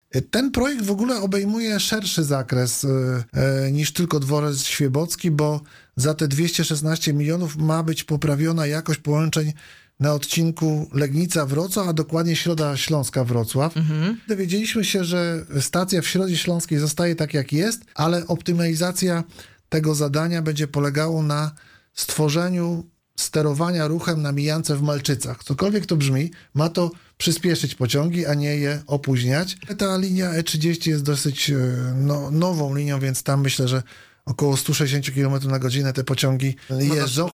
Ten projekt w ogóle obejmuje szerszy zakres niż tylko dworzec świebocki, bo za te 216 milionów ma być poprawiona jakość połączeń na odcinku Legnica-Wrocław, a dokładnie Środa Śląska-Wrocław. Dowiedzieliśmy się, że stacja w Środzie Śląskiej zostaje tak jak jest, ale optymalizacja tego zadania będzie polegało na stworzeniu sterowania ruchem na mijance w Malczycach. Cokolwiek to brzmi, ma to przyspieszyć pociągi, a nie je opóźniać. Ta linia E30 jest dosyć nową linią, więc tam myślę, że około 160 km na godzinę te pociągi jeżdżą.